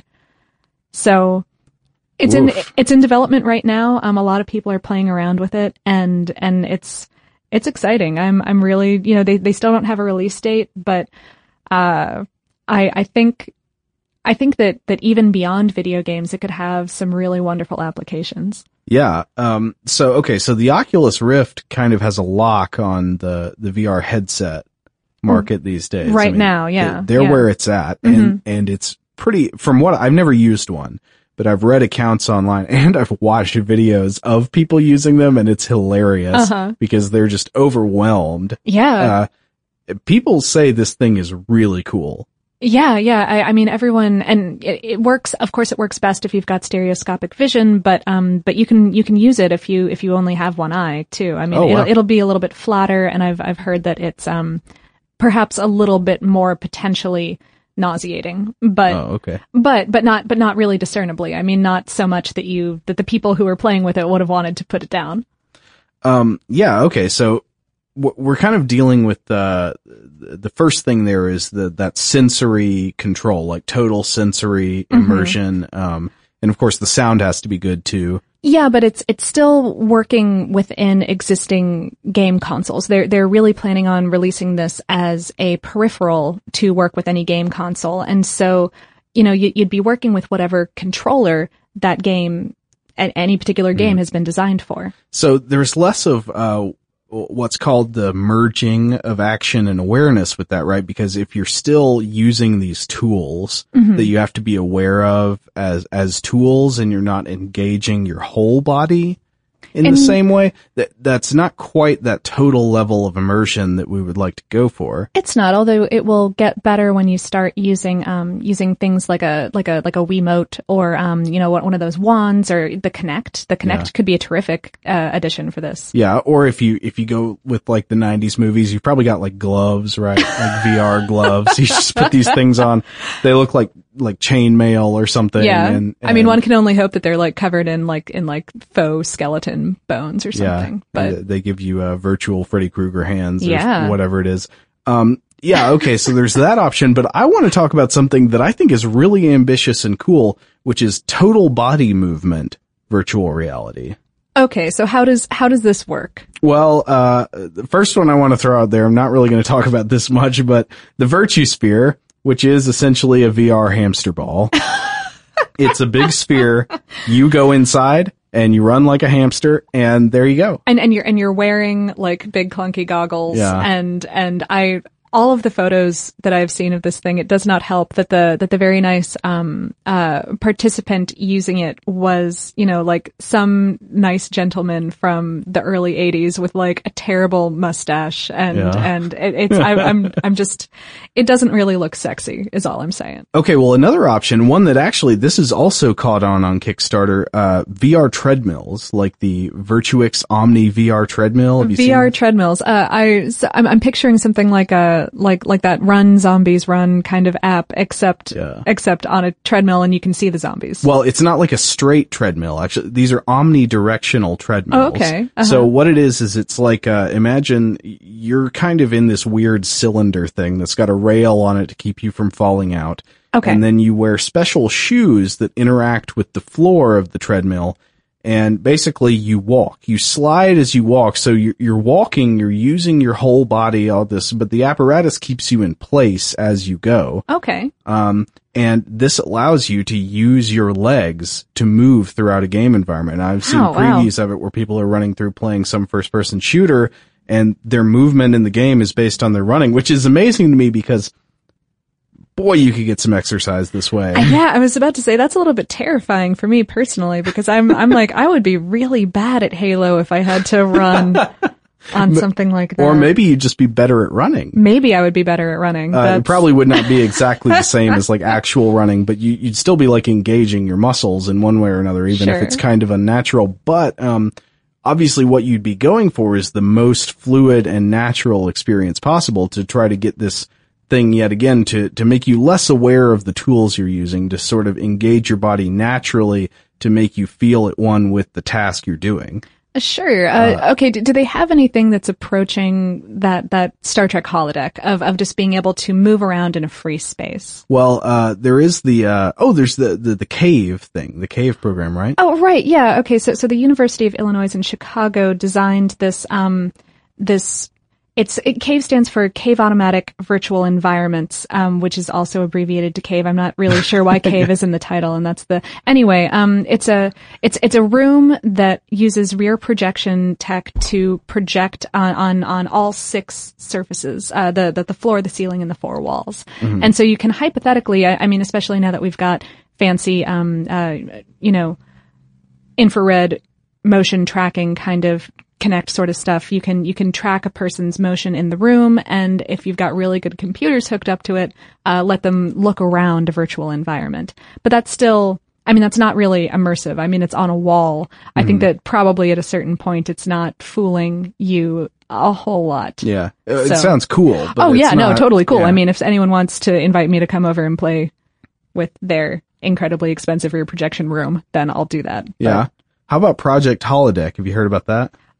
Speaker 2: So it's Oof. in, it's in development right now. Um, a lot of people are playing around with it, and, and it's, it's exciting. I'm, I'm really, you know, they, they still don't have a release date, but, uh, I, I think, I think that, that even beyond video games, it could have some really wonderful applications.
Speaker 3: Yeah. Um, so, okay. So the Oculus Rift kind of has a lock on the, the V R headset market mm. these days.
Speaker 2: Right
Speaker 3: I mean,
Speaker 2: now. Yeah.
Speaker 3: They're
Speaker 2: yeah.
Speaker 3: where it's at.
Speaker 2: Mm-hmm.
Speaker 3: And, and it's pretty, from what I've never used one, but I've read accounts online and I've watched videos of people using them, and it's hilarious
Speaker 2: uh-huh.
Speaker 3: because they're just overwhelmed.
Speaker 2: Yeah.
Speaker 3: Uh, people say this thing is really cool.
Speaker 2: Yeah, yeah. I, I mean, everyone, and it, it works. Of course, it works best if you've got stereoscopic vision, but um, but you can you can use it if you if you only have one eye too. I mean,
Speaker 3: oh, wow.
Speaker 2: it'll it'll be a little bit flatter, and I've I've heard that it's um, perhaps a little bit more potentially nauseating, but
Speaker 3: oh, okay.
Speaker 2: but but not but not really discernibly. I mean, not so much that you that the people who were playing with it would have wanted to put it down.
Speaker 3: Um. Yeah. Okay. So. w- we're kind of dealing with uh, the first thing there is the that sensory control, like total sensory immersion, mm-hmm. um, and of course the sound has to be good too.
Speaker 2: Yeah, but it's it's still working within existing game consoles. They're they're really planning on releasing this as a peripheral to work with any game console, and so you know you, you'd be working with whatever controller that game, any particular game, mm. has been designed for.
Speaker 3: So there's less of uh, what's called the merging of action and awareness with that, right? Because if you're still using these tools mm-hmm. that you have to be aware of as, as tools and you're not engaging your whole body in and the same way, that that's not quite that total level of immersion that we would like to go for.
Speaker 2: It's not, although it will get better when you start using um using things like a like a like a Wiimote or um you know one of those wands or the Kinect. The Kinect yeah. could be a terrific uh, addition for this.
Speaker 3: Yeah, or if you if you go with like the nineties movies, you've probably got like gloves, right? Like V R gloves. You just put these things on. They look like like chainmail or something.
Speaker 2: Yeah,
Speaker 3: and, and
Speaker 2: I mean, one can only hope that they're like covered in like in like faux skeleton bones or something.
Speaker 3: Yeah,
Speaker 2: but
Speaker 3: they give you uh, virtual Freddy Krueger hands or
Speaker 2: yeah.
Speaker 3: whatever it is. Um, yeah, okay, so there's that option, but I want to talk about something that I think is really ambitious and cool, which is total body movement virtual reality.
Speaker 2: Okay, so how does how does this work?
Speaker 3: Well, uh, the first one I want to throw out there, I'm not really going to talk about this much, but the Virtue Sphere, which is essentially a V R hamster ball. It's a big sphere. You go inside and you run like a hamster, and there you go.
Speaker 2: And and you're and you're wearing like big clunky goggles.
Speaker 3: Yeah.
Speaker 2: And and I all of the photos that I've seen of this thing, it does not help that the that the very nice um uh participant using it was, you know, like some nice gentleman from the early eighties with like a terrible mustache, and
Speaker 3: yeah.
Speaker 2: and it, it's I, I'm I'm just it doesn't really look sexy, is all I'm saying.
Speaker 3: Okay, well, another option, one that actually this is also caught on on Kickstarter, uh V R treadmills, like the Virtuix Omni V R treadmill. Have you
Speaker 2: V R
Speaker 3: seen
Speaker 2: treadmills. Uh, I so I'm, I'm picturing something like a like like that Run Zombies Run kind of app, except
Speaker 3: yeah.
Speaker 2: except on a treadmill, and you can see the zombies.
Speaker 3: Well, it's not like a straight treadmill. Actually, these are omnidirectional treadmills.
Speaker 2: Oh, okay. Uh-huh.
Speaker 3: So what it is is it's like uh imagine you're kind of in this weird cylinder thing that's got a rail on it to keep you from falling out.
Speaker 2: Okay.
Speaker 3: And then you wear special shoes that interact with the floor of the treadmill. And basically you walk, you slide as you walk. So you're, you're walking, you're using your whole body, all this, but the apparatus keeps you in place as you go.
Speaker 2: Okay.
Speaker 3: Um, and this allows you to use your legs to move throughout a game environment. And I've seen
Speaker 2: oh,
Speaker 3: previews
Speaker 2: wow.
Speaker 3: of it where people are running through playing some first person shooter, and their movement in the game is based on their running, which is amazing to me because boy, you could get some exercise this way.
Speaker 2: Uh, yeah, I was about to say that's a little bit terrifying for me personally, because I'm I'm like I would be really bad at Halo if I had to run on something like that.
Speaker 3: Or maybe you'd just be better at running.
Speaker 2: Maybe I would be better at running.
Speaker 3: Uh, it probably would not be exactly the same as like actual running, but you, you'd still be like engaging your muscles in one way or another, even
Speaker 2: sure.
Speaker 3: if it's kind of unnatural. But um obviously what you'd be going for is the most fluid and natural experience possible to try to get this thing yet again to, to make you less aware of the tools you're using, to sort of engage your body naturally to make you feel at one with the task you're doing.
Speaker 2: Sure. Uh, uh, okay. Do, do they have anything that's approaching that, that Star Trek holodeck of, of just being able to move around in a free space?
Speaker 3: Well, uh, there is the, uh, oh, there's the, the, the CAVE thing, the CAVE program, right?
Speaker 2: Oh, right. Yeah. Okay. So, so the University of Illinois in Chicago designed this, um, this, It's it, CAVE stands for Cave Automatic Virtual Environments, um, which is also abbreviated to CAVE. I'm not really sure why CAVE is in the title, and that's the anyway. Um, it's a it's it's a room that uses rear projection tech to project on on, on all six surfaces, uh, the, the the floor, the ceiling, and the four walls. Mm-hmm. And so you can hypothetically, I, I mean, especially now that we've got fancy, um, uh, you know, infrared motion tracking kind of Kinect sort of stuff, you can you can track a person's motion in the room, and if you've got really good computers hooked up to it, uh, let them look around a virtual environment. But that's still, I mean, that's not really immersive. I mean, it's on a wall. Mm-hmm. I think that probably at a certain point, it's not fooling you a whole lot.
Speaker 3: Yeah, it so. sounds cool. But
Speaker 2: oh
Speaker 3: it's
Speaker 2: yeah,
Speaker 3: not,
Speaker 2: no, totally cool.
Speaker 3: Yeah.
Speaker 2: I mean, if anyone wants to invite me to come over and play with their incredibly expensive rear projection room, then I'll do that.
Speaker 3: Yeah. But, how about Project Holodeck? Have you heard about that?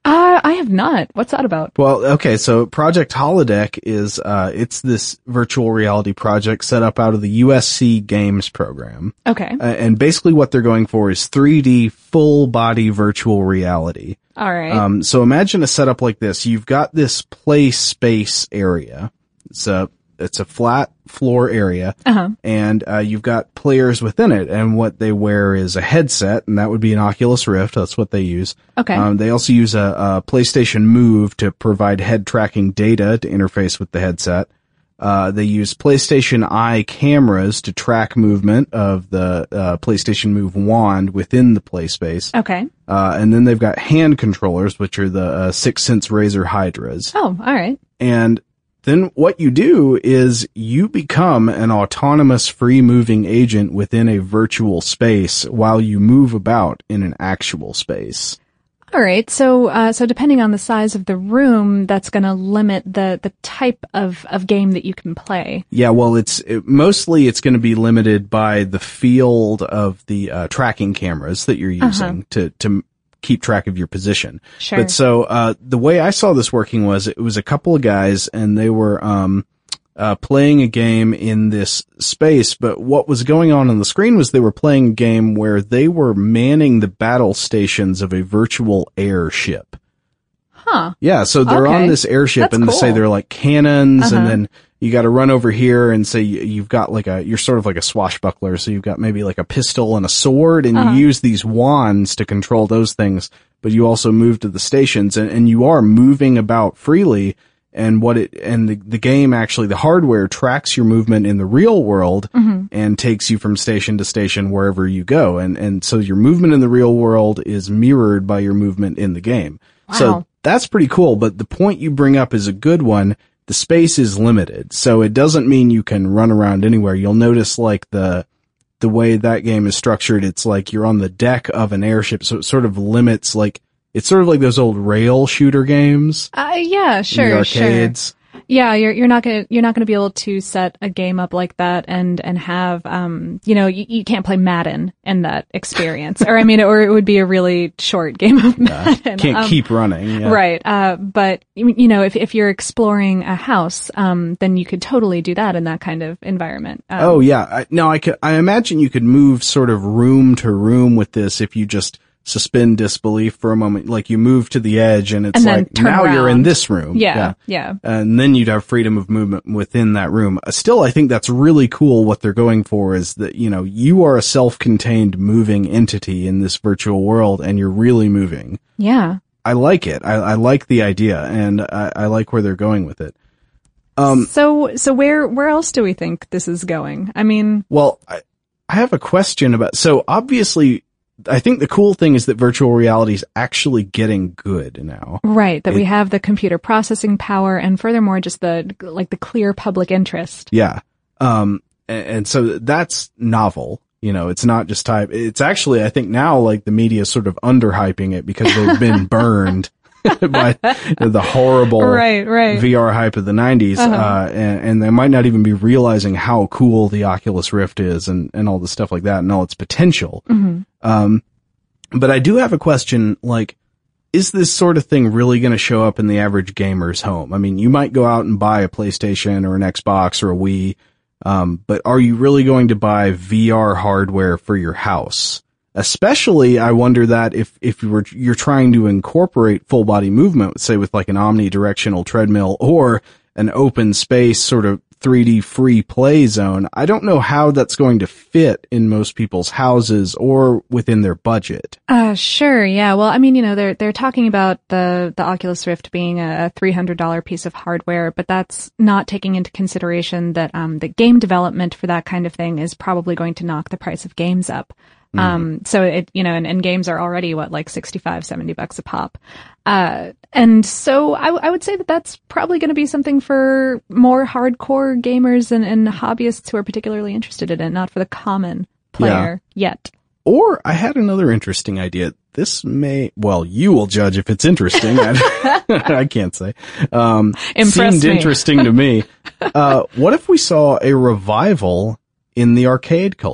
Speaker 2: Uh, I have not. What's that about?
Speaker 3: Well, okay, so Project Holodeck is, uh, it's this virtual reality project set up out of the U S C Games program.
Speaker 2: Okay.
Speaker 3: Uh, and basically what they're going for is three D full body virtual reality.
Speaker 2: All right.
Speaker 3: Um, so imagine a setup like this. You've got this play space area. It's a, it's a flat floor area.
Speaker 2: Uh-huh.
Speaker 3: And, uh, you've got players within it. And what they wear is a headset, and that would be an Oculus Rift. That's what they use.
Speaker 2: Okay.
Speaker 3: Um, they also use a, a PlayStation Move to provide head tracking data to interface with the headset. Uh, they use PlayStation Eye cameras to track movement of the, uh, PlayStation Move wand within the play space.
Speaker 2: Okay.
Speaker 3: Uh, and then they've got hand controllers, which are the, uh, Six Sense Razer Hydras.
Speaker 2: Oh, all right.
Speaker 3: And then what you do is you become an autonomous free moving agent within a virtual space while you move about in an actual space.
Speaker 2: All right. So, uh, so depending on the size of the room, that's going to limit the, the type of, of game that you can play.
Speaker 3: Yeah, well, it's, it, mostly it's going to be limited by the field of the, uh, tracking cameras that you're using
Speaker 2: Uh-huh.
Speaker 3: to, to keep track of your position.
Speaker 2: Sure.
Speaker 3: But so, uh, the way I saw this working was it was a couple of guys and they were, um, uh, playing a game in this space, but what was going on on the screen was they were playing a game where they were manning the battle stations of a virtual airship.
Speaker 2: Huh.
Speaker 3: Yeah, so they're
Speaker 2: Okay.
Speaker 3: on this airship
Speaker 2: That's
Speaker 3: and they say
Speaker 2: cool.
Speaker 3: they're like cannons,
Speaker 2: Uh-huh.
Speaker 3: and then you got to run over here and say you- you've got like a, you're sort of like a swashbuckler, so you've got maybe like a pistol and a sword, and
Speaker 2: Uh-huh.
Speaker 3: you use these wands to control those things, but you also move to the stations, and, and you are moving about freely, and what it, and the, the game actually, the hardware tracks your movement in the real world
Speaker 2: Mm-hmm.
Speaker 3: and takes you from station to station wherever you go, and, and so your movement in the real world is mirrored by your movement in the game.
Speaker 2: Wow.
Speaker 3: So that's pretty cool, but the point you bring up is a good one. The space is limited, so it doesn't mean you can run around anywhere. You'll notice like the, the way that game is structured, it's like you're on the deck of an airship, so it sort of limits like, it's sort of like those old rail shooter games
Speaker 2: Uh, yeah,
Speaker 3: in
Speaker 2: sure,
Speaker 3: the arcades.
Speaker 2: sure. Yeah, you're you're not gonna you're not gonna be able to set a game up like that and and have um you know you, you can't play Madden in that experience, or I mean, or it would be a really short game of Madden.
Speaker 3: Can't
Speaker 2: Um,
Speaker 3: keep running. Yeah.
Speaker 2: Right. Uh, but you you know, if if you're exploring a house, um, then you could totally do that in that kind of environment. Um,
Speaker 3: Oh yeah. I, no, I could, I imagine you could move sort of room to room with this if you just suspend disbelief for a moment. Like you move to the edge and it's
Speaker 2: And then
Speaker 3: like,
Speaker 2: turn
Speaker 3: now you're in
Speaker 2: around.
Speaker 3: this room.
Speaker 2: Yeah, yeah.
Speaker 3: And then you'd have freedom of movement within that room. Uh, Still, I think that's really cool. What they're going for is that, you know, you are a self-contained moving entity in this virtual world and you're really moving.
Speaker 2: Yeah.
Speaker 3: I like it. I, I like the idea and I, I like where they're going with it. Um,
Speaker 2: So so where where else do we think this is going? I mean,
Speaker 3: Well, I, I have a question about, so obviously, I think the cool thing is that virtual reality is actually getting good now.
Speaker 2: right, that we
Speaker 3: It-
Speaker 2: have the computer processing power, and furthermore, just the like the clear public interest.
Speaker 3: Yeah. Um, and, and so that's novel. You know, it's not just type. It's actually, I think now, like the media is sort of underhyping it because they've been burned by the horrible
Speaker 2: Right, right.
Speaker 3: V R hype of the nineties.
Speaker 2: Uh-huh.
Speaker 3: Uh, and, and they might not even be realizing how cool the Oculus Rift is and, and all the stuff like that and all its potential.
Speaker 2: Mm-hmm.
Speaker 3: Um, but I do have a question, like, is this sort of thing really going to show up in the average gamer's home? I mean, you might go out and buy a PlayStation or an Xbox or a Wii, um, but are you really going to buy V R hardware for your house? Especially, I wonder that if, if you were, you're trying to incorporate full body movement, say with like an omnidirectional treadmill or an open space sort of three D free play zone, I don't know how that's going to fit in most people's houses or within their budget.
Speaker 2: Uh, sure, yeah. Well, I mean, you know, they're they're talking about the the Oculus Rift being a three hundred dollars piece of hardware, but that's not taking into consideration that um the game development for that kind of thing is probably going to knock the price of games up.
Speaker 3: Mm-hmm.
Speaker 2: Um, so it, you know, and, and games are already what, like sixty-five, seventy bucks a pop. Uh, and so I, I would say that that's probably going to be something for more hardcore gamers and, and hobbyists who are particularly interested in it, not for the common player yet.
Speaker 3: Or I had another interesting idea. This may, well, you will judge if it's interesting. I, I can't say. Um,
Speaker 2: Impress
Speaker 3: seemed
Speaker 2: me.
Speaker 3: interesting to me. Uh, what if we saw a revival in the arcade culture?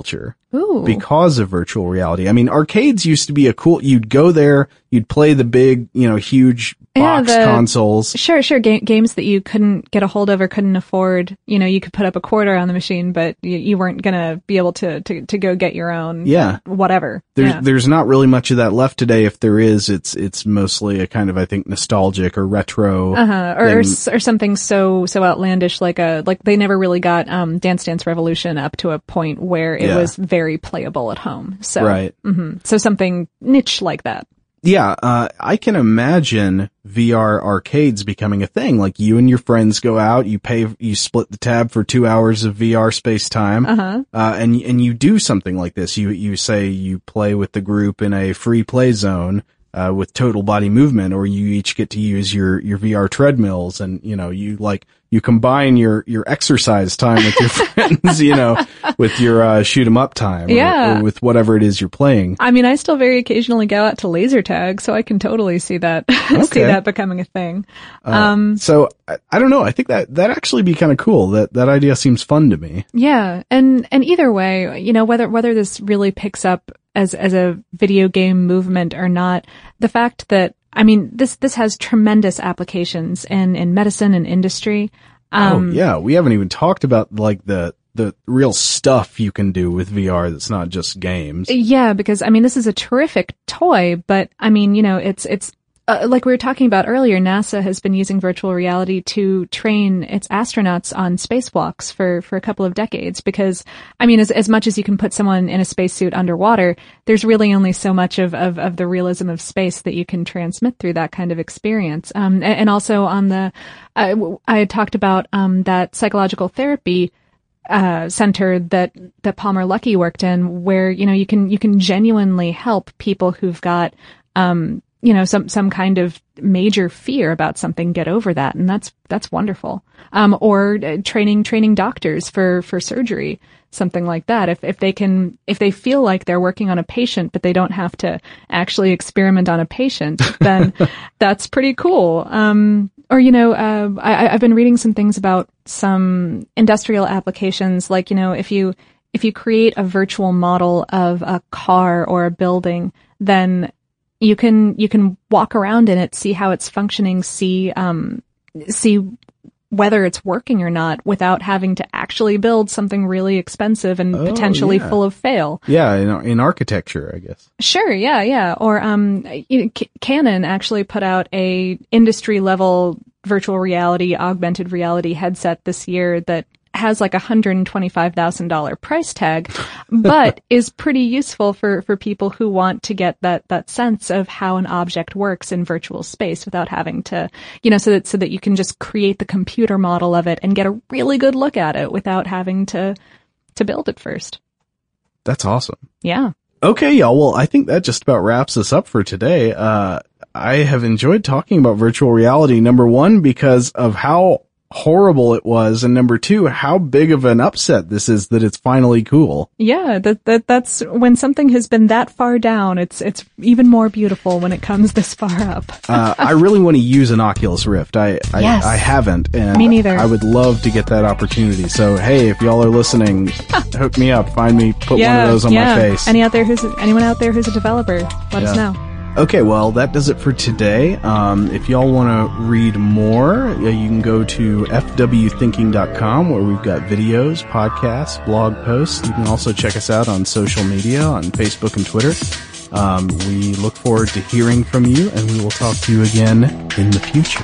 Speaker 2: Ooh.
Speaker 3: because of virtual reality. I mean, arcades used to be a cool, you'd go there, you'd play the big, you know, huge
Speaker 2: Yeah,
Speaker 3: box
Speaker 2: the-
Speaker 3: consoles.
Speaker 2: Sure, sure. Ga- games that you couldn't get a hold of or couldn't afford. You know, you could put up a quarter on the machine, but you, you weren't gonna be able to, to, to go get your own.
Speaker 3: Yeah.
Speaker 2: Whatever.
Speaker 3: There's,
Speaker 2: yeah.
Speaker 3: there's not really much of that left today. If there is, it's, it's mostly a kind of, I think, nostalgic or retro.
Speaker 2: Uh-huh. Or, or
Speaker 3: thing.
Speaker 2: s- or something so so outlandish, like a like they never really got um, Dance Dance Revolution up to a point where it
Speaker 3: Yeah.
Speaker 2: was very playable at home. So
Speaker 3: Right.
Speaker 2: hmm so something niche like that.
Speaker 3: Yeah, uh, I can imagine V R arcades becoming a thing. Like you and your friends go out, you pay, you split the tab for two hours of V R space time,
Speaker 2: Uh-huh.
Speaker 3: uh, and and you do something like this. You you say you play with the group in a free play zone uh, with total body movement, or you each get to use your your V R treadmills, and you know you like you combine your your exercise time with your friends, you know, with your uh, shoot 'em up time, or,
Speaker 2: Yeah.
Speaker 3: or with whatever it is you're playing.
Speaker 2: I mean, I still very occasionally go out to laser tag, so I can totally see that see
Speaker 3: Okay.
Speaker 2: that becoming a thing.
Speaker 3: Uh,
Speaker 2: Um,
Speaker 3: so I, I don't know. I think that that actually be kind of cool. That that idea seems fun to me.
Speaker 2: Yeah, and and either way, you know, whether whether this really picks up as as a video game movement or not, the fact that I mean, this this has tremendous applications in in medicine and industry. Um,
Speaker 3: oh yeah, we haven't even talked about like the the real stuff you can do with V R that's not just games.
Speaker 2: Yeah, because I mean, this is a terrific toy, but I mean, you know, it's it's uh, like we were talking about earlier. NASA has been using virtual reality to train its astronauts on spacewalks for for a couple of decades. Because I mean, as as much as you can put someone in a spacesuit underwater, there's really only so much of of, of the realism of space that you can transmit through that kind of experience. Um, and, and also on the, I, I had talked about um that psychological therapy uh, center that, that Palmer Luckey worked in, where, you know, you can, you can genuinely help people who've got, um, you know, some, some kind of major fear about something get over that. And that's, that's wonderful. Um, or uh, training, training doctors for, for surgery, something like that. If, if they can, if they feel like they're working on a patient, but they don't have to actually experiment on a patient, then that's pretty cool. Um, Or, you know, uh, I, I've been reading some things about some industrial applications, like, you know, if you, if you create a virtual model of a car or a building, then you can, you can walk around in it, see how it's functioning, see, um, see whether it's working or not without having to actually build something really expensive and
Speaker 3: Oh,
Speaker 2: potentially
Speaker 3: yeah.
Speaker 2: full of fail.
Speaker 3: Yeah, in in architecture, I guess.
Speaker 2: Sure, yeah, yeah. Or um, you know, C- Canon actually put out a industry level virtual reality, augmented reality headset this year that has like a hundred and twenty five thousand dollar price tag, but is pretty useful for for people who want to get that that sense of how an object works in virtual space without having to, you know, so that so that you can just create the computer model of it and get a really good look at it without having to to build it first.
Speaker 3: That's awesome.
Speaker 2: Yeah.
Speaker 3: Okay, y'all. Well, I think that just about wraps us up for today. Uh, I have enjoyed talking about virtual reality. Number one, because of how horrible it was, and number two, how big of an upset this is that it's finally cool.
Speaker 2: Yeah, that that that's when something has been that far down, it's it's even more beautiful when it comes this far up.
Speaker 3: uh, I really want to use an Oculus Rift. I I,
Speaker 2: Yes.
Speaker 3: I haven't, and
Speaker 2: Me neither.
Speaker 3: I would love to get that opportunity. So hey, if y'all are listening, hook me up. Find me. Put one of those on
Speaker 2: yeah.
Speaker 3: my face.
Speaker 2: Any out there who's anyone out there who's a developer, let us
Speaker 3: Yeah.
Speaker 2: know.
Speaker 3: Okay, well, that does it for today. Um, if y'all want to read more, uh, you can go to f w thinking dot com, where we've got videos, podcasts, blog posts. You can also check us out on social media, on Facebook and Twitter. Um, we look forward to hearing from you, and we will talk to you again in the future.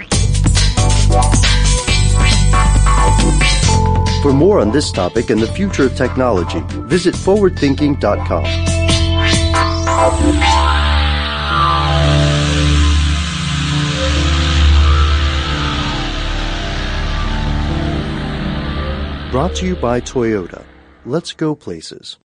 Speaker 1: For more on this topic and the future of technology, visit forward thinking dot com. Brought to you by Toyota. Let's go places.